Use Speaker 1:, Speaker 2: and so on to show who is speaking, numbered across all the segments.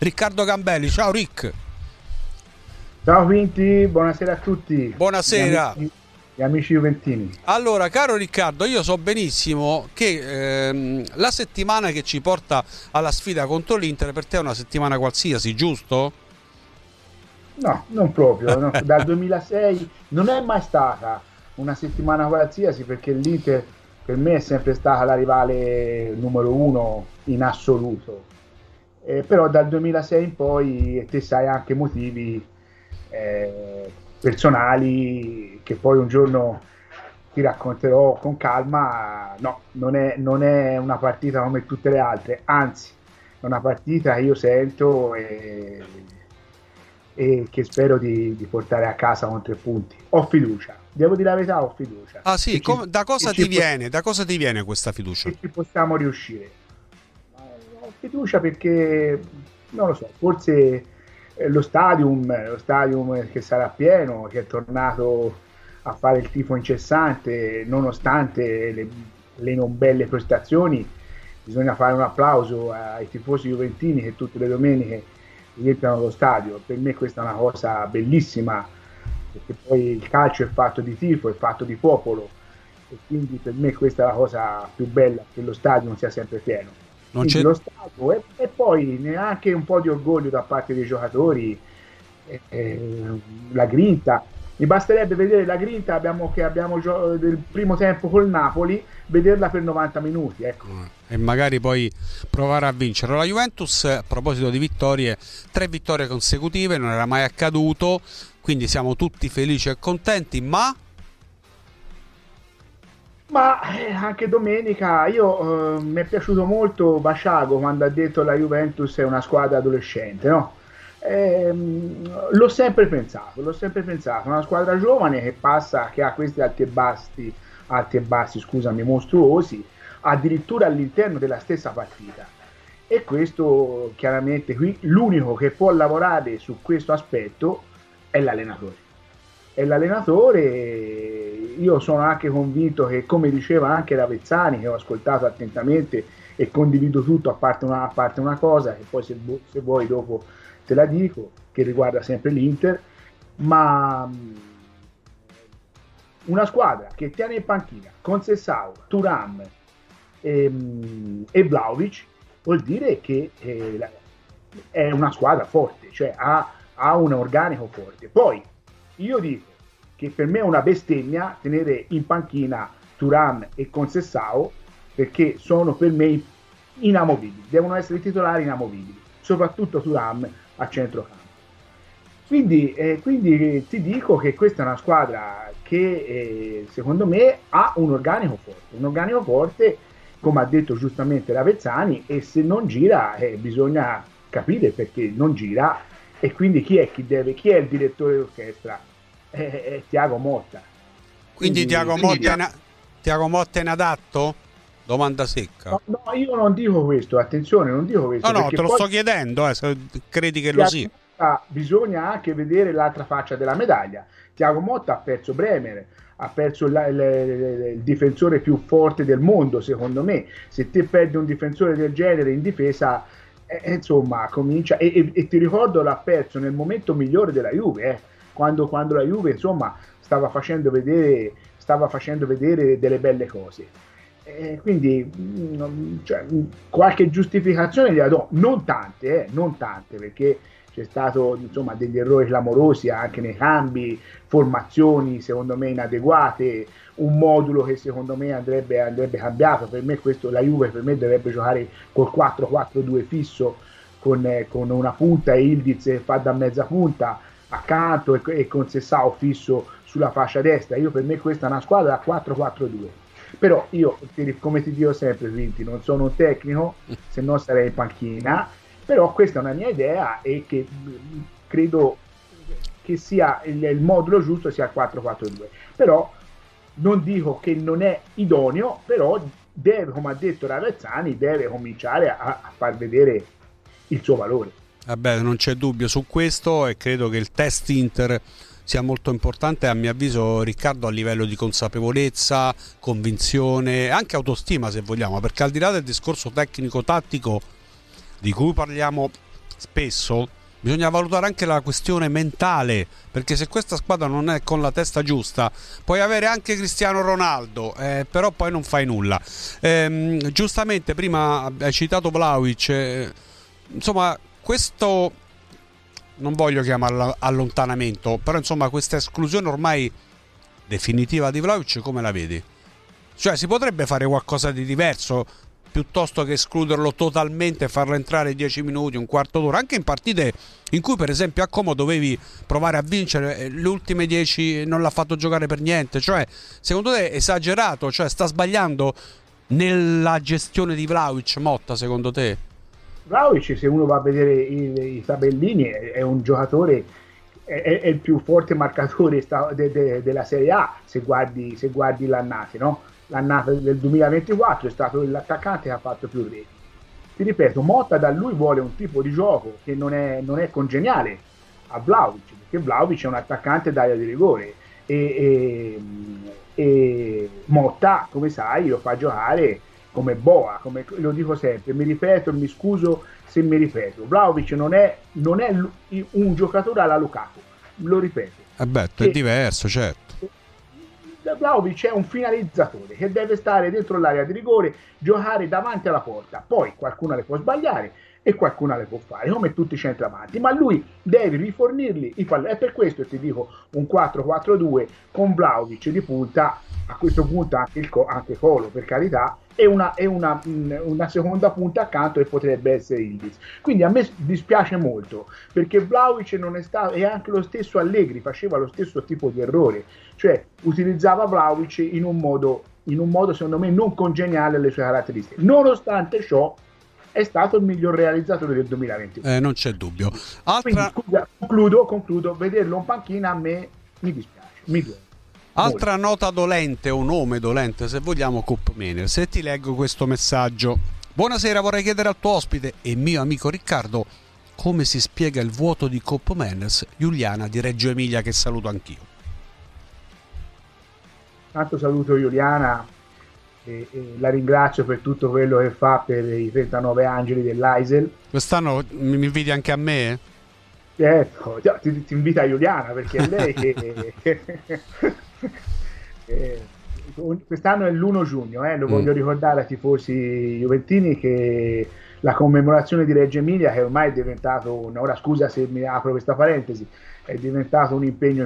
Speaker 1: Riccardo Gambelli. Ciao Rick.
Speaker 2: Ciao Vinti, buonasera a tutti.
Speaker 1: Buonasera.
Speaker 2: Gli amici juventini.
Speaker 1: Allora, caro Riccardo, io so benissimo che la settimana che ci porta alla sfida contro l'Inter per te è una settimana qualsiasi, giusto?
Speaker 2: No, non proprio. No. Dal 2006 non è mai stata una settimana qualsiasi, perché l'Inter per me è sempre stata la rivale numero uno in assoluto. Però dal 2006 in poi, e te sai anche motivi personali che poi un giorno ti racconterò con calma. No, non è una partita come tutte le altre, anzi è una partita che io sento e che spero di portare a casa con 3 punti. Ho fiducia, devo dire la verità, ho fiducia.
Speaker 1: Ah sì, da cosa ti viene? Da cosa ti viene questa fiducia?
Speaker 2: Che ci possiamo riuscire. Ho fiducia perché, non lo so, forse lo stadium che sarà pieno, che è tornato a fare il tifo incessante nonostante le non belle prestazioni. Bisogna fare un applauso ai tifosi juventini che tutte le domeniche riempiono lo stadio. Per me questa è una cosa bellissima, perché poi il calcio è fatto di tifo, è fatto di popolo, e quindi per me questa è la cosa più bella, che lo stadio non sia sempre pieno. Quindi lo stadio e poi neanche un po' di orgoglio da parte dei giocatori, la grinta. Mi basterebbe vedere la grinta che abbiamo del primo tempo col Napoli, vederla per 90 minuti, ecco.
Speaker 1: E magari poi provare a vincere. La Juventus, a proposito di vittorie, 3 vittorie consecutive, non era mai accaduto, quindi siamo tutti felici e contenti, ma
Speaker 2: anche domenica mi è piaciuto molto Basciago quando ha detto la Juventus è una squadra adolescente, no? L'ho sempre pensato, una squadra giovane che passa, che ha questi alti e bassi, scusami, mostruosi, addirittura all'interno della stessa partita. E questo chiaramente qui l'unico che può lavorare su questo aspetto è l'allenatore. Io sono anche convinto che, come diceva anche Ravezzani, che ho ascoltato attentamente e condivido tutto a parte una cosa, che poi se vuoi dopo te la dico, che riguarda sempre l'Inter, ma una squadra che tiene in panchina Conceição, Thuram e Vlahovic vuol dire che è una squadra forte, cioè ha un organico forte. Poi io dico che per me è una bestemmia tenere in panchina Thuram e Conceição, perché sono per me inamovibili, devono essere titolari inamovibili, soprattutto Thuram a centrocampo. Quindi ti dico che questa è una squadra che secondo me ha un organico forte, come ha detto giustamente Ravezzani, e se non gira bisogna capire perché non gira, e quindi chi è il direttore d'orchestra? È Thiago Motta.
Speaker 1: Quindi Thiago Motta è inadatto? Domanda secca.
Speaker 2: No, io non dico questo, attenzione, non dico questo.
Speaker 1: No, te lo sto chiedendo, se credi che lo sia.
Speaker 2: Bisogna anche vedere l'altra faccia della medaglia. Thiago Motta ha perso Bremer, ha perso il difensore più forte del mondo, secondo me. Se te perdi un difensore del genere in difesa, insomma, comincia. E ti ricordo, l'ha perso nel momento migliore della Juve, quando la Juve, insomma, stava facendo vedere delle belle cose. Quindi qualche giustificazione gliela do, non tante, perché c'è stato, insomma, degli errori clamorosi anche nei cambi, formazioni secondo me inadeguate, un modulo che secondo me andrebbe cambiato. Per me la Juve per me dovrebbe giocare col 4-4-2 fisso, con una punta e Ildiz che fa da mezza punta accanto e con Sessao fisso sulla fascia destra. Per me questa è una squadra da 4-4-2. Però io, come ti dico sempre, Vinti, non sono un tecnico, se no sarei in panchina, però questa è una mia idea e che credo che sia il modulo giusto sia il 4-4-2. Però non dico che non è idoneo, però deve, come ha detto Ravezzani, deve cominciare a far vedere il suo valore.
Speaker 1: Vabbè, non c'è dubbio su questo, e credo che il test Inter sia molto importante, a mio avviso, Riccardo, a livello di consapevolezza, convinzione, anche autostima, se vogliamo, perché al di là del discorso tecnico-tattico di cui parliamo spesso bisogna valutare anche la questione mentale, perché se questa squadra non è con la testa giusta puoi avere anche Cristiano Ronaldo, però poi non fai nulla. Giustamente prima hai citato Vlahovic, insomma questo non voglio chiamarlo allontanamento, però insomma questa esclusione ormai definitiva di Vlahovic come la vedi? Cioè si potrebbe fare qualcosa di diverso piuttosto che escluderlo totalmente e farlo entrare 10 minuti, un quarto d'ora, anche in partite in cui per esempio a Como dovevi provare a vincere, le ultime 10 non l'ha fatto giocare per niente. Cioè secondo te è esagerato? Cioè sta sbagliando nella gestione di Vlahovic Motta, secondo te?
Speaker 2: Vlahovic, se uno va a vedere i tabellini, è un giocatore, è il più forte marcatore della Serie A, se guardi l'annata, no? L'annata del 2024 è stato l'attaccante che ha fatto più reti. Ti ripeto, Motta da lui vuole un tipo di gioco che non è congeniale a Vlahovic, perché Vlahovic è un attaccante d'area di rigore e Motta, come sai, lo fa giocare come boa, come lo dico sempre, mi ripeto, mi scuso se mi ripeto, Vlahovic non è un giocatore alla Lukaku, lo ripeto.
Speaker 1: È diverso, certo.
Speaker 2: Vlahovic è un finalizzatore che deve stare dentro l'area di rigore, giocare davanti alla porta, poi qualcuno le può sbagliare e qualcuno le può fare, come tutti i centravanti, ma lui deve rifornirli i palloni. È per questo che ti dico un 4-4-2 con Vlahovic di punta, a questo punto anche Colo, per carità, e una seconda punta accanto che potrebbe essere Ildiz. Quindi a me dispiace molto, perché Vlahovic non è stato, e anche lo stesso Allegri faceva lo stesso tipo di errore, cioè utilizzava Vlahovic in un modo secondo me non congeniale alle sue caratteristiche. Nonostante ciò è stato il miglior realizzatore del 2021.
Speaker 1: Non c'è dubbio.
Speaker 2: Quindi, scusa, concludo, vederlo in panchina a me mi dispiace, mi duole.
Speaker 1: Altra nota dolente o nome dolente, se vogliamo, Koopmeiners. Se ti leggo questo messaggio: buonasera, vorrei chiedere al tuo ospite e mio amico Riccardo come si spiega il vuoto di Koopmeiners. Giuliana di Reggio Emilia, che saluto anch'io.
Speaker 2: Tanto saluto Giuliana e la ringrazio per tutto quello che fa per i 39 angeli dell'Aisel.
Speaker 1: Quest'anno mi inviti anche a me?
Speaker 2: Certo, ti invita Giuliana, perché è lei che quest'anno è l'1 giugno, lo voglio ricordare ai tifosi juventini che la commemorazione di Reggio Emilia, che ormai è diventato, ora scusa se mi apro questa parentesi, è diventato un impegno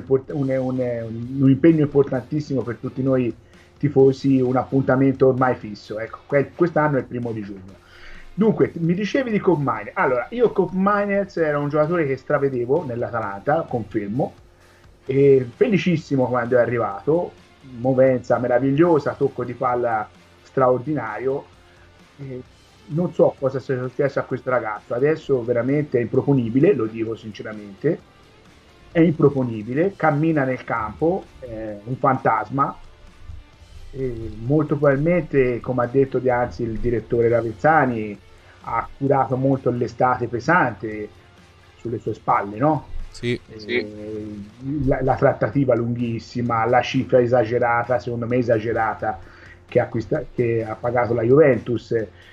Speaker 2: importantissimo per tutti noi tifosi, un appuntamento ormai fisso. Ecco, quest'anno è il 1° giugno. Dunque, mi dicevi di Koopmeiners. Allora, io Koopmeiners era un giocatore che stravedevo nell'Atalanta, confermo, e felicissimo quando è arrivato, movenza meravigliosa, tocco di palla straordinario. Non so cosa sia successo a questo ragazzo, adesso veramente è improponibile, lo dico sinceramente, è improponibile, cammina nel campo, un fantasma. Molto probabilmente, come ha detto Dianzi il direttore Ravezzani, ha curato molto l'estate pesante sulle sue spalle, no?
Speaker 1: Sì.
Speaker 2: La trattativa lunghissima, la cifra esagerata, secondo me esagerata, che ha pagato la Juventus,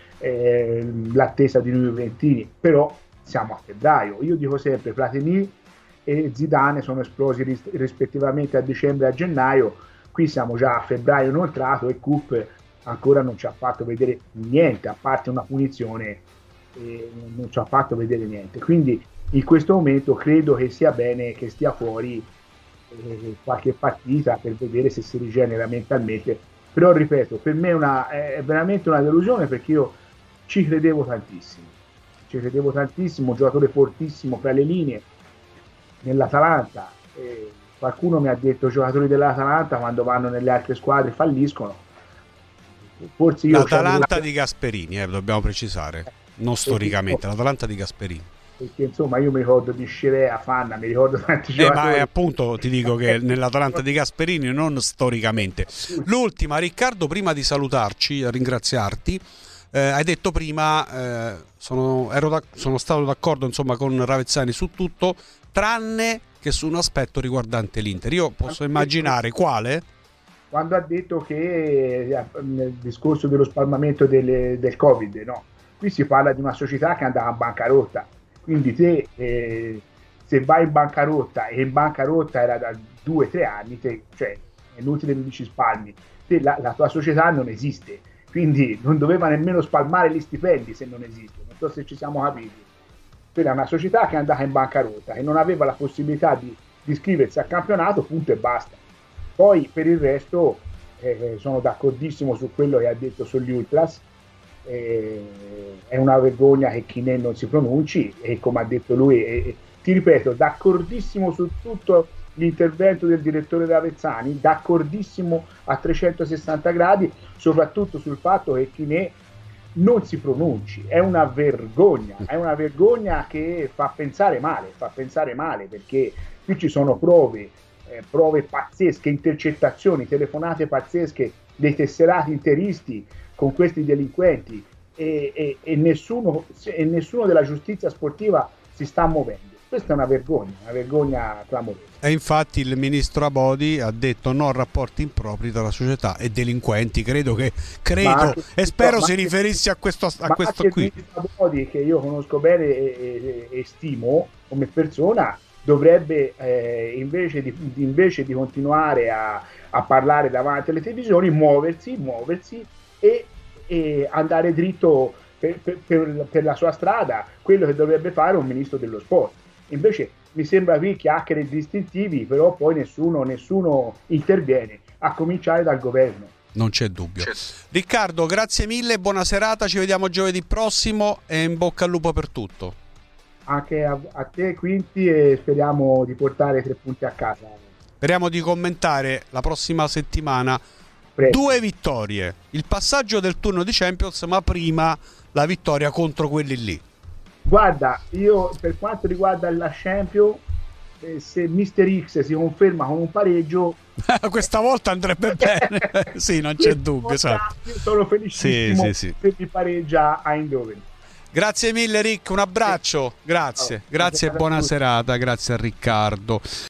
Speaker 2: l'attesa di noi juventini. Però siamo a febbraio, io dico sempre Platini e Zidane sono esplosi rispettivamente a dicembre e a gennaio. Qui siamo già a febbraio inoltrato e Coop ancora non ci ha fatto vedere niente, a parte una punizione, non ci ha fatto vedere niente. Quindi in questo momento credo che sia bene che stia fuori qualche partita per vedere se si rigenera mentalmente. Però ripeto, per me è veramente una delusione, perché io ci credevo tantissimo, un giocatore fortissimo fra le linee nell'Atalanta. Qualcuno mi ha detto: i giocatori dell'Atalanta quando vanno nelle altre squadre falliscono. Forse io
Speaker 1: l'Atalanta di Gasperini, dobbiamo precisare, non storicamente, l'Atalanta di Gasperini.
Speaker 2: Perché insomma io mi ricordo di Scirea, Fanna, mi ricordo tanti giocatori.
Speaker 1: Ma appunto ti dico che nell'Atalanta di Gasperini, non storicamente. L'ultima, Riccardo, prima di salutarci, ringraziarti, hai detto prima, sono stato d'accordo insomma con Ravezzani su tutto, tranne che su un aspetto riguardante l'Inter. Io posso immaginare quale?
Speaker 2: Quando ha detto che nel discorso dello spalmamento del Covid, no? Qui si parla di una società che andava a bancarotta, Quindi te, se vai in bancarotta, e in bancarotta era da 2 o 3 anni, cioè è inutile che dici spalmi, te, la tua società non esiste, quindi non doveva nemmeno spalmare gli stipendi se non esiste, non so se ci siamo capiti. Quella è una società che è andata in bancarotta, che non aveva la possibilità di iscriversi al campionato, punto e basta. Poi per il resto sono d'accordissimo su quello che ha detto sugli Ultras, è una vergogna che Chiné non si pronunci, e come ha detto lui, ti ripeto, d'accordissimo su tutto l'intervento del direttore Davezzani, d'accordissimo a 360 gradi, soprattutto sul fatto che Chiné non si pronunci, è una vergogna che fa pensare male, perché qui ci sono prove pazzesche, intercettazioni, telefonate pazzesche dei tesserati interisti con questi delinquenti, e nessuno della giustizia sportiva si sta muovendo. Questa è una vergogna clamorosa.
Speaker 1: E infatti il ministro Abodi ha detto no rapporti impropri tra la società e delinquenti. Credo e spero si riferisse a questo qui. Il ministro
Speaker 2: Abodi, che io conosco bene e stimo come persona, dovrebbe invece di continuare a parlare davanti alle televisioni, muoversi e andare dritto per la sua strada, quello che dovrebbe fare un ministro dello sport. Invece mi sembra qui chiacchiere distintivi, però poi nessuno interviene, a cominciare dal governo.
Speaker 1: Non c'è dubbio. Riccardo, grazie mille, buona serata, ci vediamo giovedì prossimo e in bocca al lupo per tutto.
Speaker 2: Anche a te Quinti, e speriamo di portare 3 punti a casa.
Speaker 1: Speriamo di commentare la prossima settimana 2 vittorie, il passaggio del turno di Champions, ma prima la vittoria contro quelli lì.
Speaker 2: Guarda, io per quanto riguarda la Champions, se Mister X si conferma con un pareggio
Speaker 1: questa volta andrebbe bene. Sì, non c'è dubbio, esatto.
Speaker 2: Io sono felicissimo se mi pareggia a Eindhoven.
Speaker 1: Grazie mille Rick, un abbraccio, grazie e buona serata, grazie a Riccardo.